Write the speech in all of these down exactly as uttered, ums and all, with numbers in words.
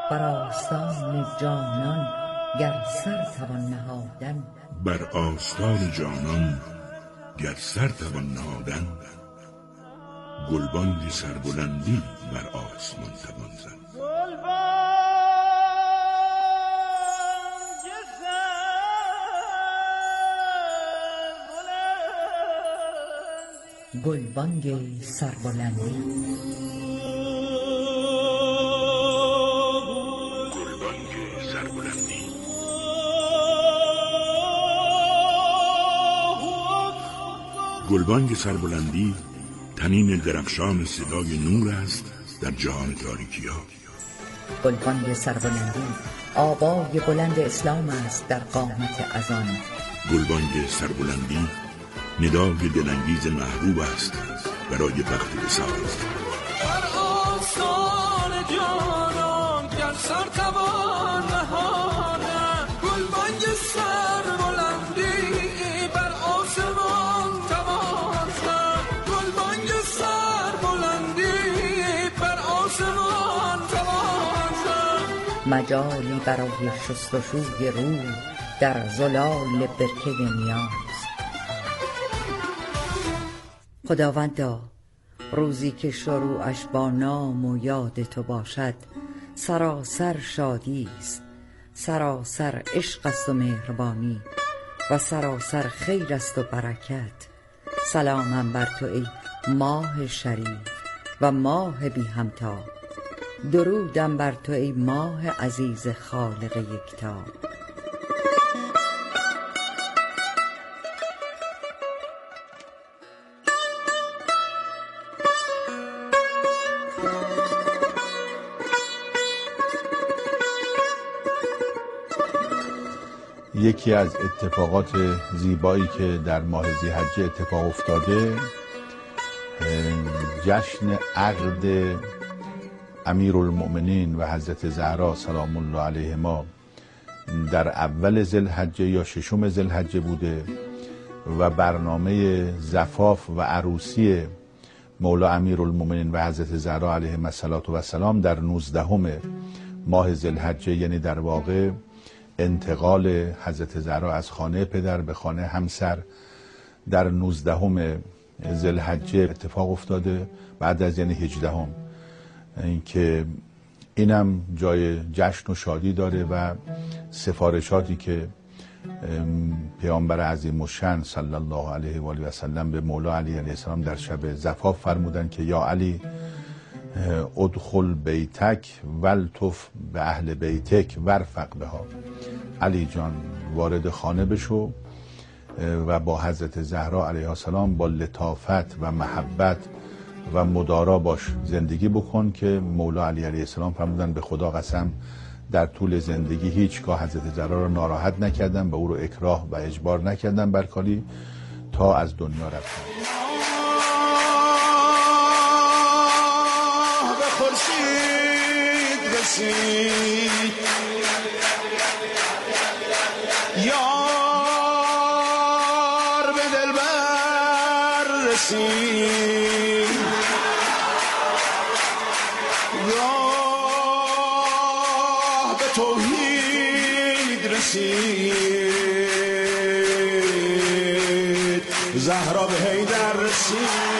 بر آستان جانان گر سر توان نهادن، بر آستان جانان گر سر توان نهادن، گلبانگ سربلندی بر آسمان توان زد. گلبانگ سربلندی گلبانگ سربلندی تنین درخشان صدای نور است در جهان تاریکی‌ها. گلبانگ سربلندی آوای بلند اسلام است در قامت اذان. گلبانگ سربلندی ندای دلانگیز محبوب است برای وقت وصال. بر آستان جانان گر سر توان نهادن، گلبانگ سربلندی بر آسمان توان زد. گلبانگ سربلندی بر آسمان توان زد. مجالی برای شستشوی روح در زلال برکه نیاز. خداوندا روزی که شروعش با نام و یاد تو باشد، سراسر شادی است، سراسر عشق است و مهربانی و سراسر خیر است و برکت. سلامم بر تو ای ماه شریف و ماه بی همتا، درودم بر تو ای ماه عزیز خالق یکتا. یکی از اتفاقات زیبایی که در ماه ذی‌حجه اتفاق افتاده، جشن عقد امیرالمؤمنین و حضرت زهرا سلام الله علیهما در اول ذی‌الحجه یا ششم ذی‌الحجه بوده و برنامه زفاف و عروسی مولا امیرالمؤمنین و حضرت زهرا علیهم السلام در نوزدهم ماه ذی‌الحجه، یعنی در واقع انتقال حضرت زهرا از خانه پدر به خانه همسر در نوزدهم ذی‌الحجه اتفاق افتاده، بعد از یعنی هجدهم، که اینم جای جشن و شادی داره و سفارشاتی که پیامبر عظیم الشأن صلی الله علیه و آله و سلم به مولا علی علیه السلام در شب زفاف فرمودن که یا علی ادخل بیتک والطف به اهل بیتک وارفق بها. علی جان وارد خانه بشو و با حضرت زهرا علیها السلام با لطافت و محبت و مدارا باش زندگی بکن، که مولا علی علیه السلام فرمودن به خدا قسم در طول زندگی هیچگاه حضرت زهرا را ناراحت نکردن و او رو اکراه و اجبار نکردن بر کاری تا از دنیا رفتن. خورشید رسید یار به دلبر رسید، راه به توحید رسید، زهرا به حیدر رسید،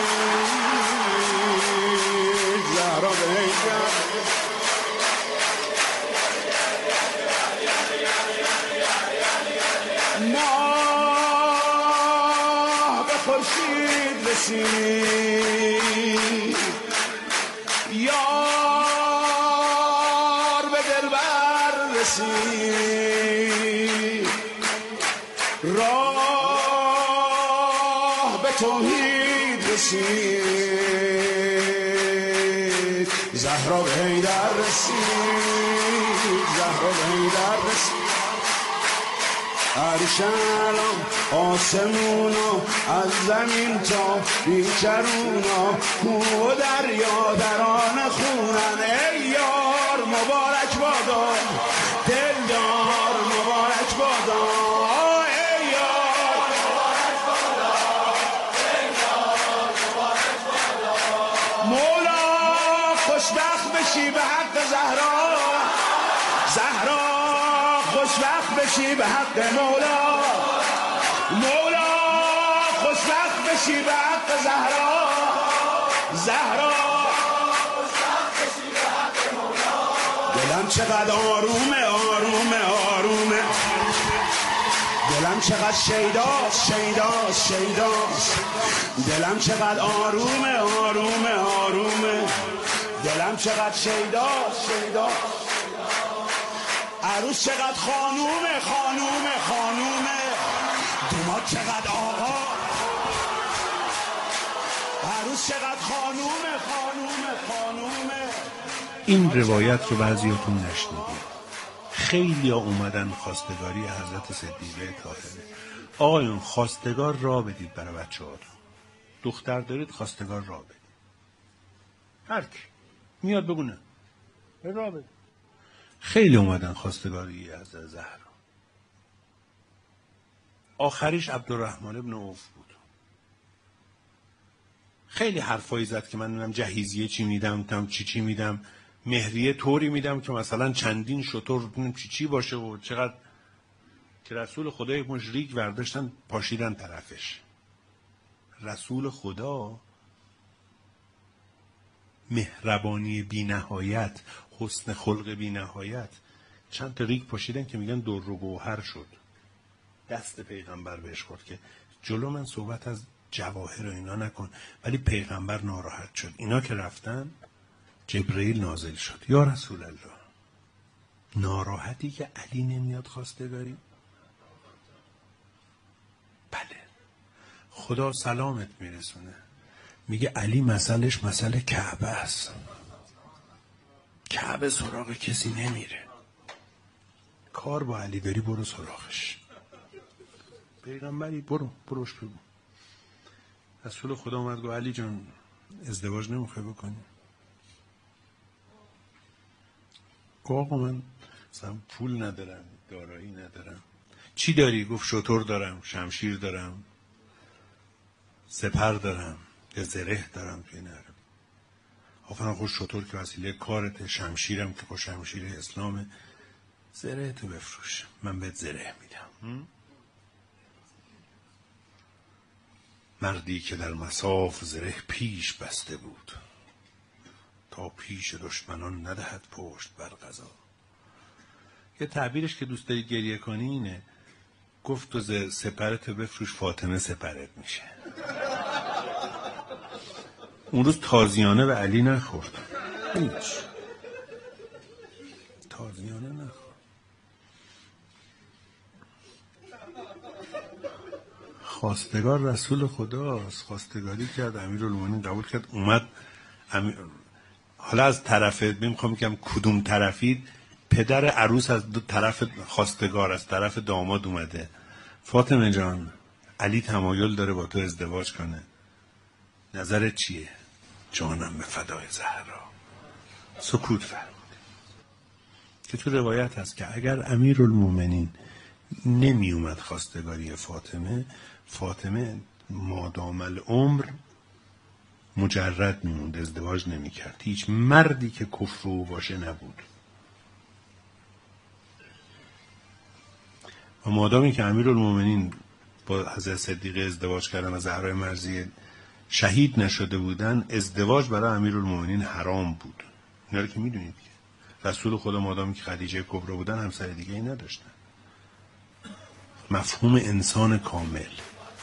ماه به خورشید رسید یار به دلبر رسید، راه به توحید رسید، زهرا به حیدر رسید، زهرا به حیدر رسید. عرشالم آسمونا از زمین تا بیچرونا، کو و دریا دران خونن، ای یار مبارک بادا دلدار مبارک بادا، ای یار مبارک بادا دلدار مبارک بادا. مولا خوشبخت بشی به حق زهرا، بشی به حق مولا، مولا خوشبخت بشی به حق زهرا، زهرا دلم چقدر آرومه آرومه آرومه، دلم چقدر شیداست شیداست شیداست، دلم چقدر آرومه آرومه آرومه، دلم چقدر شیداست شیداست. عروس چقدر خانومه خانومه خانومه، دوماد چقدر آقا، عروس چقدر خانومه خانومه خانومه. این روایت رو بعضیاتون نشنیدید. خیلی ها اومدن خواستگاری حضرت صدیقه طاهره. آقایون خواستگار را بدید برای بچه ها. دختر دارید خواستگار را بدید. هر کی میاد بگونه را بدید. خیلی اومدن خواستگاری حضرت زهرا. آخریش عبدالرحمن ابن عوف بود. خیلی حرفایی زد که من نمیدونم جهیزیه چی میدم، تم چی چی میدم، مهریه طوری میدم که مثلا چندین شطور چی چی باشه و چقدر، که رسول خدا یک مشریک ورداشتن پاشیدن طرفش. رسول خدا مهربانی بی نهایت، حسن خلق بی نهایت، چند تا ریگ پاشیدن که میگن در و گوهر شد. دست پیغمبر بهش خورد که جلو من صحبت از جواهر و اینا نکن، ولی پیغمبر ناراحت شد. اینا که رفتن جبرئیل نازل شد. یا رسول الله، ناراحتی که علی نمیاد خواستگاری؟ بله. خدا سلامت میرسونه، میگه علی مسئلهش مسئله کعبه است. کعبه سراغ کسی نمیره. کار با علی داری برو سراغش. پیغمبری برو بروش بگو. رسول خدا اومد گفت علی جان ازدواج نمیخوای بکنی؟ گفت آقا من مثلا پول ندارم، دارایی ندارم. چی داری؟ گفت شتر دارم، شمشیر دارم، سپر دارم، یا زره دارم. توی نرم آفرین خوش شتر که وسیله کارته، شمشیرم که خوش شمشیر اسلامه، زره تو بفروش من بهت زره میدم. مردی که در مصاف زره پیش بسته بود، تا پیش دشمنان ندهد پشت بر قضا. یه تعبیرش که دوست دارید گریه کنی اینه، گفت تو سپرت بفروش فاطمه سپرت میشه. اون روز تازیانه به علی نخورد، هیچ تازیانه نخورد. خواستگار رسول خداست، خواستگاری کرد، امیرالمومنین قبول کرد، اومد امیر... حالا از طرف میخوام بگم کدوم طرفید، پدر عروس از دو طرف خواستگار، از طرف داماد اومده. فاطمه جان علی تمایل داره با تو ازدواج کنه، نظرت چیه؟ جانم به فدای زهرا. سکوت فرمود. که تو روایت هست که اگر امیرالمومنین نمی اومد خواستگاری فاطمه، فاطمه مادام العمر مجرد میموند، ازدواج نمی کرد. هیچ مردی که کفر او باشه نبود. و مادامی که امیرالمومنین با حضرت صدیقه ازدواج کردن و زهرای مرضیه شهید نشده بودن، ازدواج برای امیرالمومنین حرام بود. اینا رو که میدونید که رسول خدا مادامی که خدیجه کبرا بودن همسر دیگه ای نداشتن. مفهوم انسان کامل. دلم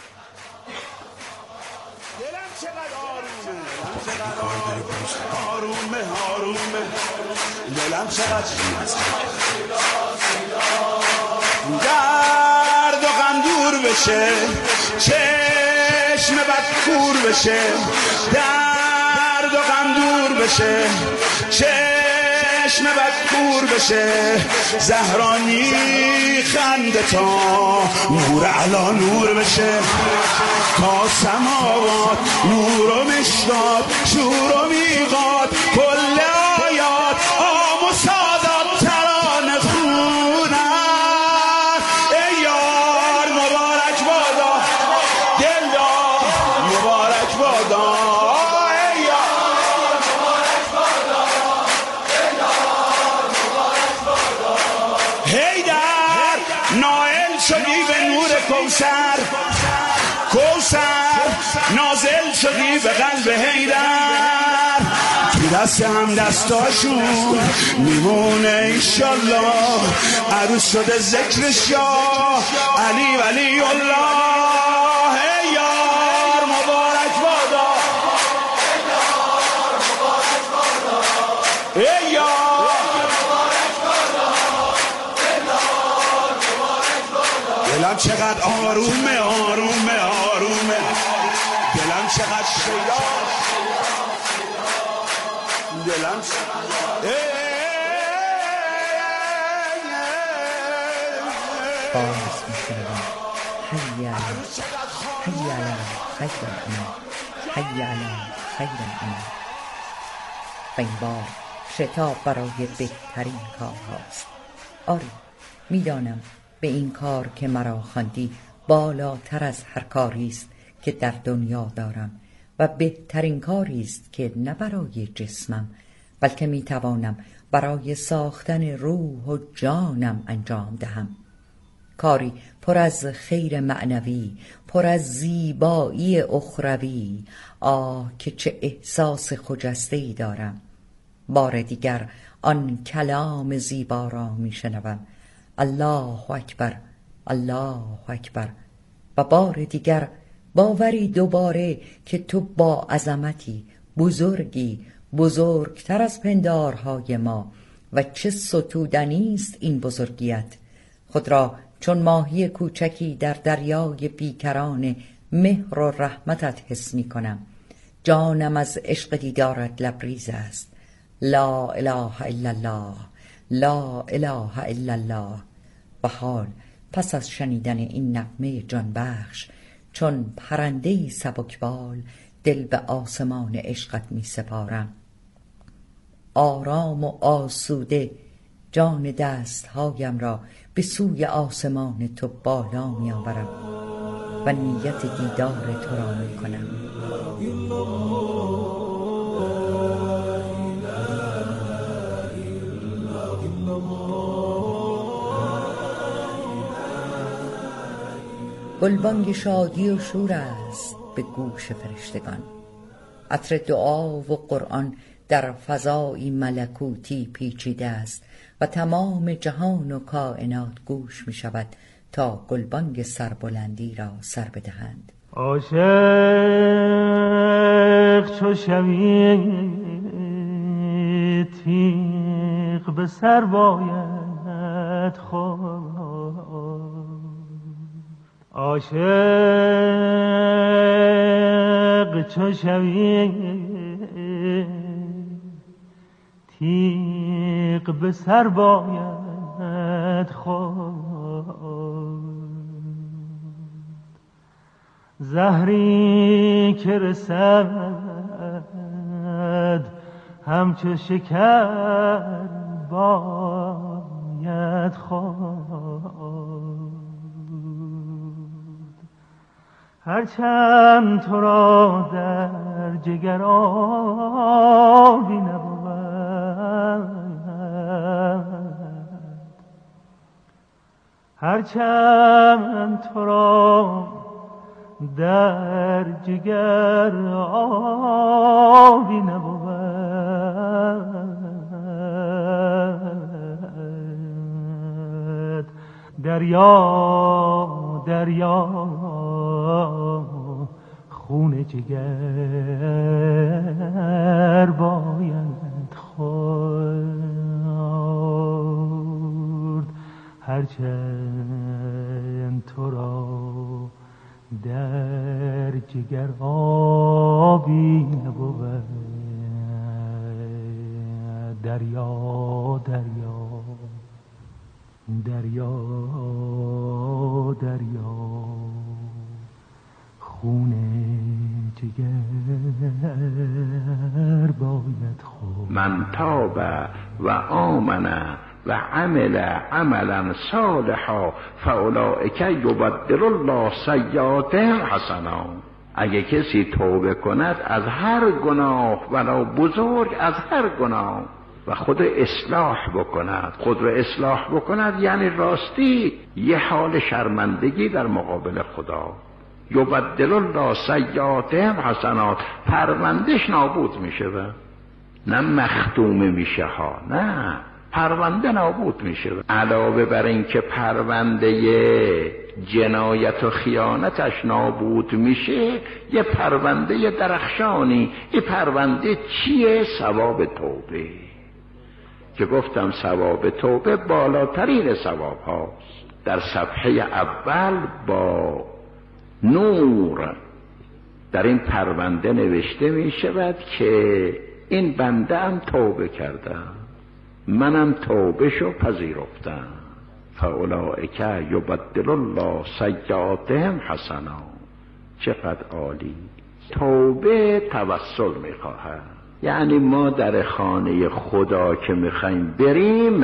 چقدر آرومه آرومه آرومه، دلم چقدر درد و غم دور بشه، چشم بد کور بشه، درد و غم دور بشه، چشم بد کور بشه، زهرانی خنده تا نور علا نور بشه، تا سماوات نور و مشکات شور و میقات کل آیات آم و سادات ترانه خونن. ای یار مبارک بادا دلدار، مبارک بادا ای یار مبارک بادا دلدار، مبارک بادا. هیدر کوثر نازل شدی به قلب حیدر، تو دست هم دستاشون میمونه ایشالله، عروس شده ذکر شاه علی ولی الله. ای یار مبارک بادا، ای یار دلم چقدر آرومه آرومه آرومه، دلم چقدر شیدا، دلم باز میشنوم حی علی حی علی خیر الامر، حی علی خیر الامر. و این بار شتاب برای بهترین کار هاست. آری میدانم به این کار که مرا خواندی بالاتر از هر کاری است که در دنیا دارم و بهترین کاری است که نه برای جسمم بلکه میتوانم برای ساختن روح و جانم انجام دهم. کاری پر از خیر معنوی، پر از زیبایی اخروی. آه که چه احساس خجسته‌ای دارم. بار دیگر آن کلام زیبا را میشنوم، الله اکبر الله اکبر. و بار دیگر باوری دوباره که تو با عظمتی بزرگی، بزرگتر از پندارهای ما و چه ستودنی است این بزرگیت. خود را چون ماهی کوچکی در دریای بیکران مهر و رحمتت حس می کنم. جانم از عشق دیدارت لبریز است. لا اله الا الله، لا اله الا الله. و حال پس از شنیدن این نغمه جان بخش چون پرنده‌ای سبکبال دل به آسمان عشقت می سپارم. آرام و آسوده جان دستهایم را به سوی آسمان تو بالا می آورم و نیت دیدار تو را می کنم. گلبانگ شادی و شور است به گوش فرشتگان. عطر دعا و قرآن در فضای ملکوتی پیچیده است و تمام جهان و کائنات گوش می شود تا گلبانگ سربلندی را سر بدهند. عاشق چو شوی تیغ به سر باید خورد، عاشق چو شوی تیغ به سر باید خورد، زهری که رسد همچو شکر باید خورد. هرچند تو را در جگر آبی نبود، هرچند تو را در جگر آبی نبود، دریا دریا خون جگر باید خورد، هرچند تو را در جگر آبی نبود. دریا دریا دریا دریا خون جگر باید خورد. من تاب و آمن و عمل عملا صالحا فاولئک یبدل الله سیئاتهم حسنا. اگه کسی توبه کند از هر گناه ولو بزرگ، از هر گناه، و خود اصلاح بکند، خود رو اصلاح بکند، یعنی راستی یه حال شرمندگی در مقابل خدا، یبدل الله سیئاتهم حسنات، پروندهش نابود میشه و نه مختومه میشه ها، نه پرونده نابود میشه. علاوه بر این که پرونده جنایت و خیانتش نابود میشه، یه پرونده درخشانی. این پرونده چیه؟ ثواب توبه، که گفتم ثواب توبه بالاترین ثواب هاست. در صفحه اول با نور در این پرونده نوشته می شود که این بنده هم توبه کردم، منم توبه شو پذیرفتم. فاولئک یبدل الله سیئاتهم حسنات. چقدر عالی. توبه توسل می خواهد. یعنی ما در خانه خدا که می خواهیم بریم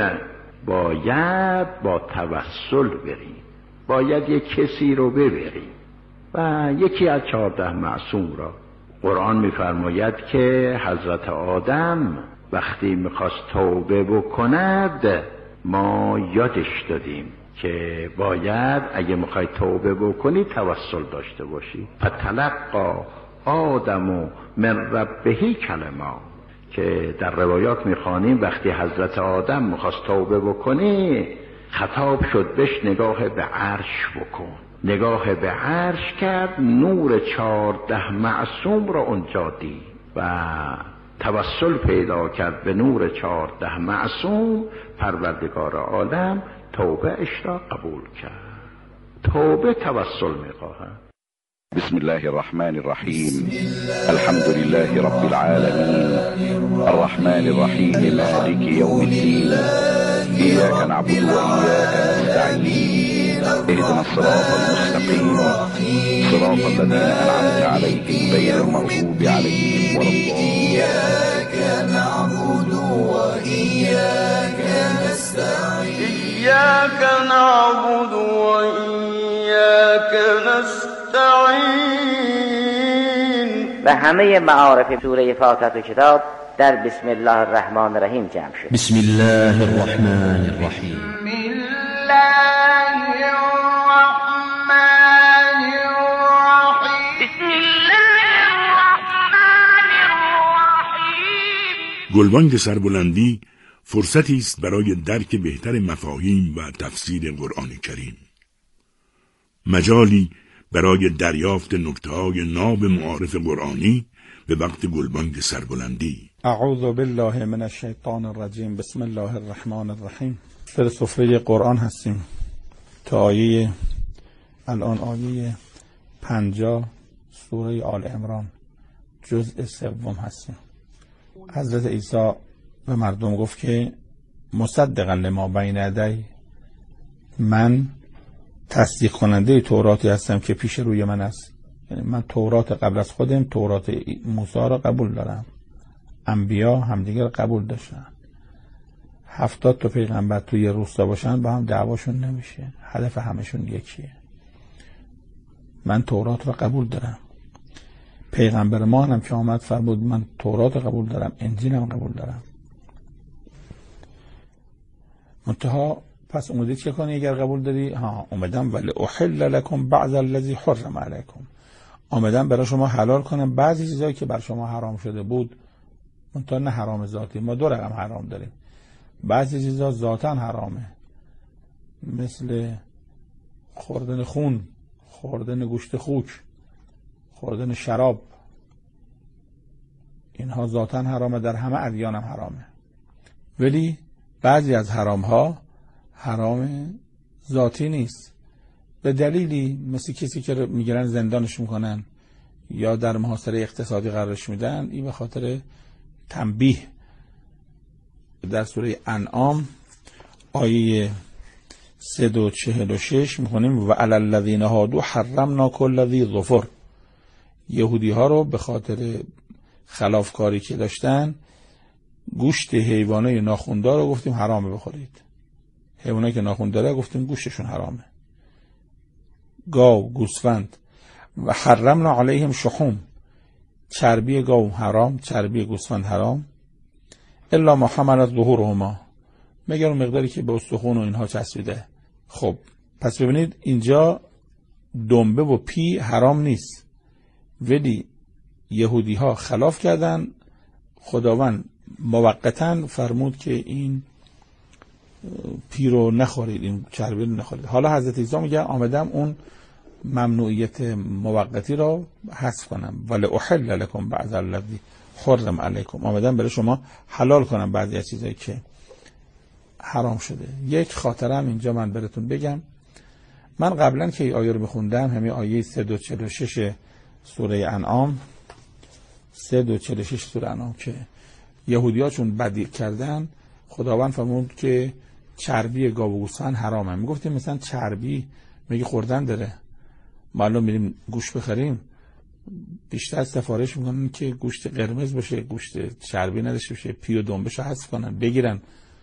باید با توسل بریم، باید یک کسی رو ببریم و یکی از چهارده معصوم را. قرآن می‌فرماید که حضرت آدم وقتی می‌خواست توبه بکند ما یادش دادیم که باید اگه می‌خوای توبه بکنی توسل داشته باشی. فتلقی آدم من ربه کلمات، که در روایات میخوانیم وقتی حضرت آدم میخواست توبه بکنه خطاب شد بهش نگاه به عرش بکن. نگاه به عرش کرد، نور چهارده معصوم را اونجا دید و توسل پیدا کرد به نور چهارده معصوم. پروردگار عالم توبه اش را قبول کرد. توبه توسل میخواهد. بسم الله الرحمن الرحيم. الحمد لله رب العالمين الرحمن الرحيم مالك يوم الدين. إياك نعبد وإياك نستعين. اهدنا الصراط المستقيم صراط الذين أنعمت عليهم غير المغضوب عليهم ولا الضالين. إياك نعبد وإياك نستعين. إياك نعبد وإياك نستعين. و همه معارف سوره فاتحه کتاب در بسم الله الرحمن الرحیم جمع شد. بسم الله الرحمن الرحیم. بسم الله الرحمن الرحیم. بسم الله الرحمن الرحیم. گلبانگ سربلندی فرصتی است برای درک بهتر مفاهیم و تفسیر قرآن کریم. مجالی برای دریافت نکته‌های ناب معارف قرآنی به وقت گلبانگ سربلندی. اعوذ بالله من الشیطان الرجیم. بسم الله الرحمن الرحیم. در سفره قرآن هستیم تا آیه الان آیه پنجاه سوره آل عمران جزء سوم هستیم. حضرت عیسی به مردم گفت که مصدقا لما بین یدی، من تصدیق کننده توراتی هستم که پیش روی من است. یعنی من تورات قبل از خودم، تورات موسی را قبول دارم. انبیا همدیگر قبول داشتن. هفتاد تا پیغمبر توی روستا باشن با هم دعواشون نمیشه، هدف همشون یکیه. من تورات را قبول دارم. پیغمبر ما هم که آمد فرمود من تورات قبول دارم، انجیل هم قبول دارم. منتها پس اومدید چه کنی اگر قبول داری؟ ها اومدم ولی احل لکم بعض الذی حرم علیکم، اومدم برای شما حلال کنم بعضی چیزایی که بر شما حرام شده بود. منتها نه حرام ذاتی، ما دو رقم حرام داریم. بعضی چیزا ذاتاً حرامه، مثل خوردن خون، خوردن گوشت خوک، خوردن شراب. اینها ذاتاً حرامه، در همه ادیان هم حرامه. ولی بعضی از حرام ها حرام ذاتی نیست، به دلیلی مثل کسی که میگیرن زندانش میکنن یا در محاصره اقتصادی قرارش میدن. این به خاطر تنبیه. در سوره انعام آیه صد و چهل و شش میخونیم و علی الذین هادوا حرمنا کل ذی ظفر. یهودی ها رو به خاطر خلافکاری که داشتن گوشت حیوانای ناخوندار رو گفتیم حرامه بخورید. حیوانایی که ناخون داره گفتیم گوشتشون حرامه. گاو، گوسفند. و حرمنا علیهم شحوم، چربی گاو حرام، چربی گوسفند حرام. الا ما حملت ظهورهما، مگر اون مقداری که به استخوان و اینها چسبیده. خب پس ببینید اینجا دنبه و پی حرام نیست، ولی یهودی ها خلاف کردن. خداوند موقتاً فرمود که این پی رو نخورید، این چربی رو نخورید. حالا حضرت عیسی میگه آمدم اون ممنوعیت موقتی رو حذف کنم. ولی احل لکم بعض الذی حرم علیکم، آمدم برای شما حلال کنم بعضی از چیزایی که حرام شده. یک خاطره هم اینجا من براتون بگم. من قبلا که این آیه رو میخوندم، همین آیه صد و چهل و شش سوره انعام، صد و چهل و شش سوره انعام که یهودی‌ها چون بدی کردن، خداوند فرمود که چربی گاو و گوسفند حرامه. میگفتیم مثلا چربی میگه خوردن داره، معلوم میریم گوشت بخریم بیشتر سفارش میکنن که گوشت قرمز باشه، گوشت چربی نداشته باشه، پی و دنبهش حذف کنن بگیرن.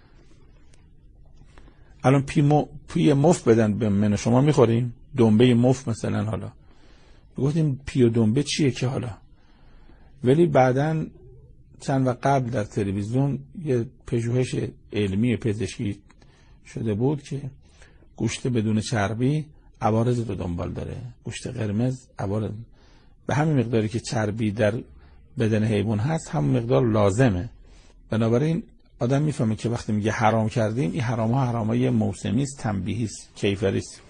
الان پی, مو، پی مف بدن به من شما میخوریم، دنبه مف مثلا. حالا گفتیم پی و دنبه چیه که حالا، ولی بعدن چند وقت قبل در تلویزیون یه پژوهش علمی پزشکی شده بود که گوشت بدون چربی عوارض رو دنبال داره، گوشت قرمز عوارض به همین مقداری که چربی در بدن حیوان هست همون مقدار لازمه. بنابراین آدم میفهمه که وقتی میگه حرام کردیم، این حرام ها حرام های موسمی است، تنبیهی است، کیفری است.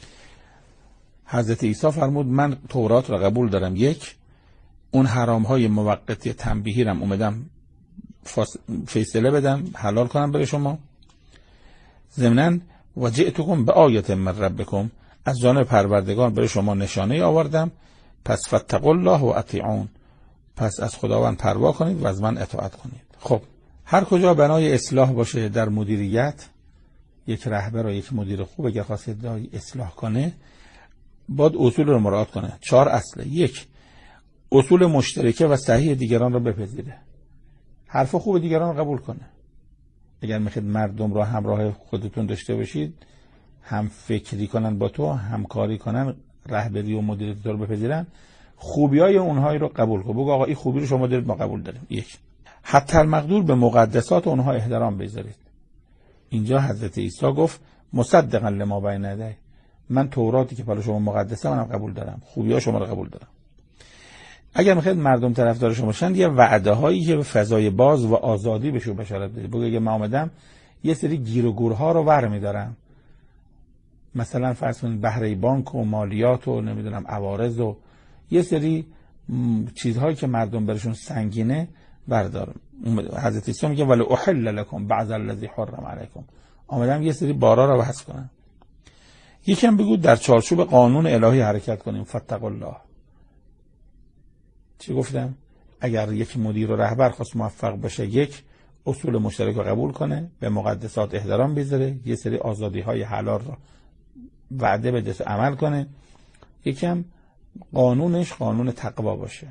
حضرت عیسی فرمود من تورات را قبول دارم، یک اون حرام های موقتی تنبیهی رم اومدم فیصله بدم حلال کنم برای شما. ضمناً و جئتکم به آیت من ربکم، از جانب پروردگار برای شما نشانه آوردم، پس فاتقوا الله و اطیعون، پس از خداوند پروا کنید و از من اطاعت کنید. خب هر کجا بنای اصلاح باشه در مدیریت، یک رهبر و یک مدیر خوب اگر خواست اصلاح کنه باید اصول رو مراعات کنه. چهار اصله. یک، اصول مشترکه و صحیح دیگران رو بپذیره، حرف خوب دیگران رو قبول کنه. اگر میخواید مردم رو همراه خودتون داشته باشید، هم فکری کنن با تو، همکاری کنن، رهبری و مدیریت رو بپذیرن، خوبیای اونهایی رو قبول کن. بگو آقا این خوبی رو شما دارید ما قبول داریم. یک، حتی المقدور به مقدسات اونها احترام بذارید. اینجا حضرت عیسی گفت مصدقا لما بین یدی، من توراتی که برای شما مقدسه منم قبول دارم، خوبی‌ها شما رو قبول دارم. اگر میخواید مردم طرفدار شما باشن، یه وعده هایی که به فضای باز و آزادی بهشون بشارت بدید. بگو اگه من اومدم یه سری گیر و گورها رو برمی‌دارم، مثلا فرض کنید بهره بانک و مالیات و نمیدونم عوارض و یه سری چیزهایی که مردم برشون سنگینه بردارم. حضرت عیسی میگه ولی احل لکم بعض الذی حرم علیکم، آمدم یه سری بارا رو بحث کنم. یکم بگو در چارچوب قانون الهی حرکت کنیم. فاتقوا الله. چی گفتم؟ اگر یک مدیر و رهبر خواست موفق بشه، یک اصول مشترک رو قبول کنه، به مقدسات احترام بذاره، یه سری آزادی های حلال رو وعده بده عمل کنه، یکم قانونش قانون تقوا باشه.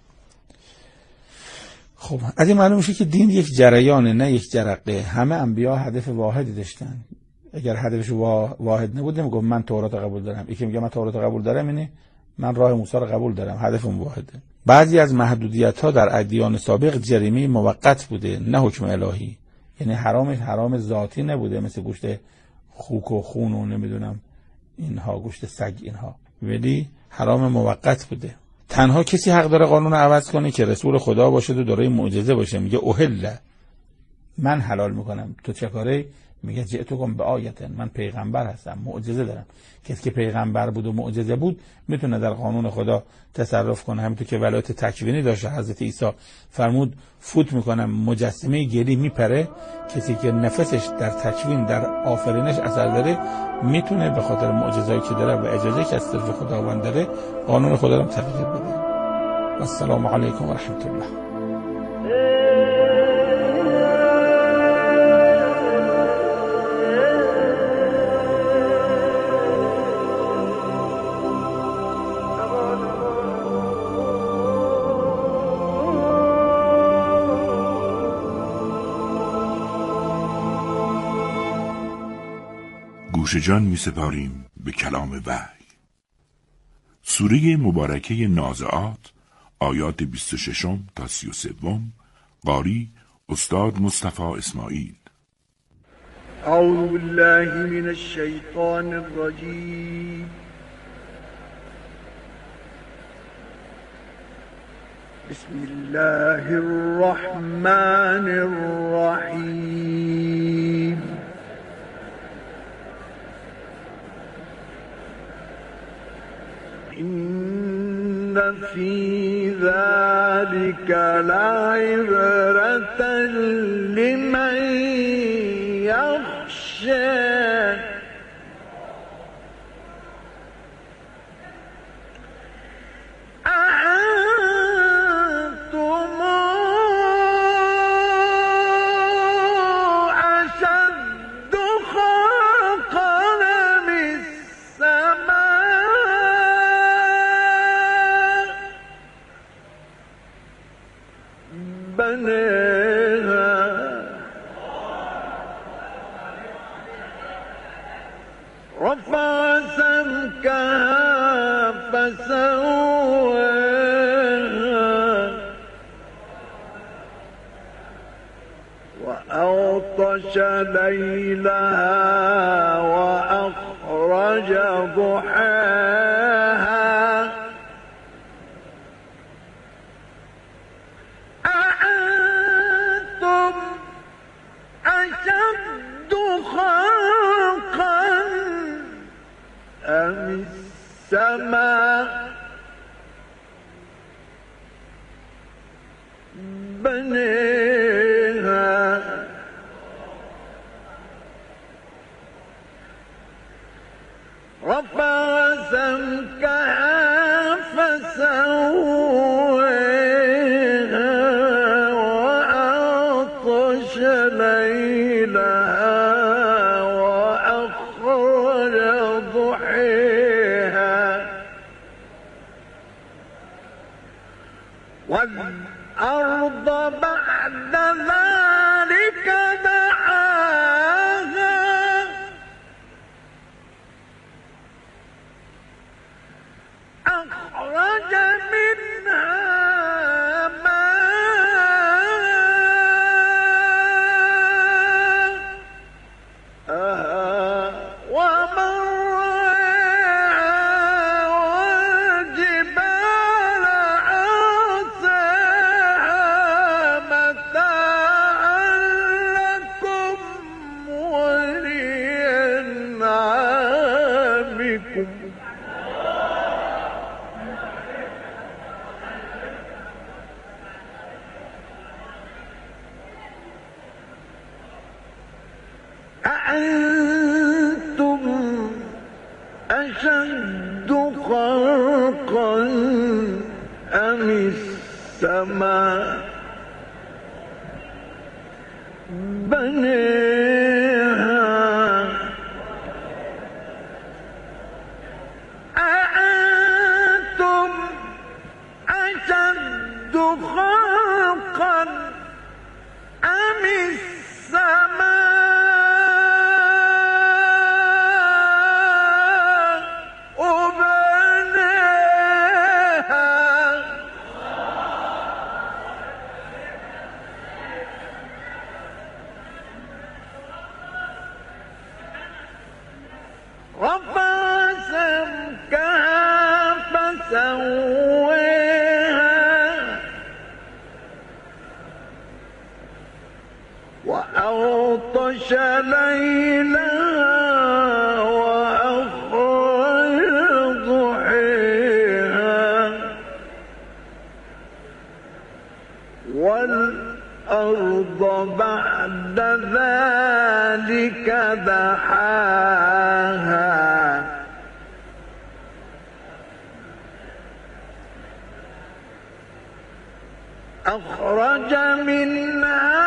خب از این معلوم میشه که دین یک جریانه نه یک جرقه. همه انبیا هدف واحدی داشتن. اگر هدفش واحد نبود نمیگه من تورات قبول دارم، یکی میگه من تورات قبول دارم، اینه من راه موسی رو قبول دارم، هدفم واحده. بعضی از محدودیت ها در ادیان سابق جریمه موقت بوده نه حکم الهی، یعنی حرامش حرام ذاتی نبوده، مثل گوشت خوک و خون و نمیدونم اینها، گوشت سگ اینها، ولی حرام موقت بوده. تنها کسی حق داره قانون رو عوض کنه که رسول خدا باشه و دارای معجزه باشه. میگه اوهل، من حلال میکنم، تو چه کاره؟ میگه جئتکم به آیت، من پیغمبر هستم، معجزه دارم. کسی که پیغمبر بود و معجزه بود میتونه در قانون خدا تصرف کنه. همونطور که ولایت تکوینی داشته حضرت عیسی، فرمود فوت میکنم مجسمه گلی میپره، کسی که نفسش در تکوین در آفرینش اثر داره میتونه به خاطر معجزه‌ای که داره و اجازه که از طرف خداوند داره قانون خدا رو تغییر بده. و السلام علیکم و رحمت الله. گوش جان می سپاریم به کلام وحی. سوره مبارکه نازعات، آیات بیست و شش تا سی و سه. قاری استاد مصطفی اسماعیل. اعوذ بالله من الشیطان الرجیم. بسم الله الرحمن الرحيم إن في ذلك لعبرة لمن يخشى رفع سمكها فسواها وأغطش ليلها وأخرج ضحاها أأنتم أشد خلقا أم السماء بنيها رفع سمكها فسواها وأغطش ليلها وأخرج ضحيها والأرض بعد ذلك دحاها أخرج منها ماءها ومرعاها والجبال أرساها متاعا لكم ولأنعامكم أأنتم أشد خلقا أم السماء بنيها أأنتم أشد خلقا أم السماء رفع سمكها فسواها وأغطش ليلها وأخرج ضحيها والأرض بعد ذلك دحاها أخرج منها